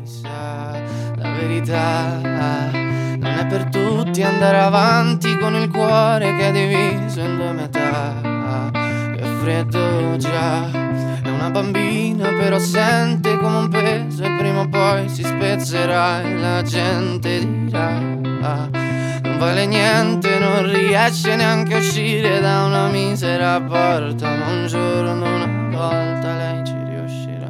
sa, la verità non è per tutti andare avanti con il cuore che è diviso in due metà. Che freddo già, è una bambina però sente come un peso e prima o poi si spezzerà e la gente dirà non vale niente, non riesce neanche a uscire da una misera porta, ma un giorno una volta lei ci riuscirà.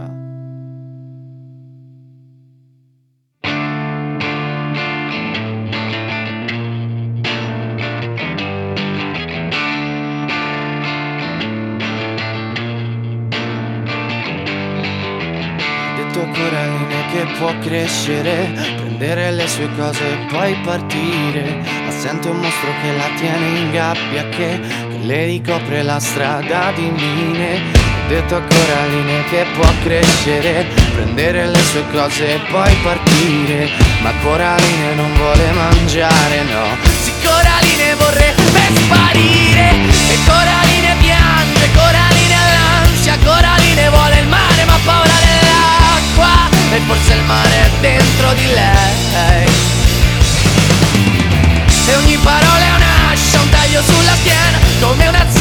Detto a Coraline che può crescere, prendere le sue cose e poi partire, ma sente un mostro che la tiene in gabbia, che le ricopre la strada di mine. Ho detto a Coraline che può crescere, prendere le sue cose e poi partire, ma Coraline non vuole mangiare, no. Sì, Coraline vorrebbe sparire, e Coraline piange, Coraline ha l'ansia, Coraline vuole il mare ma ha paura dell'acqua, e forse il mare è dentro di lei. E ogni parola è un'ascia, un taglio sulla schiena, come una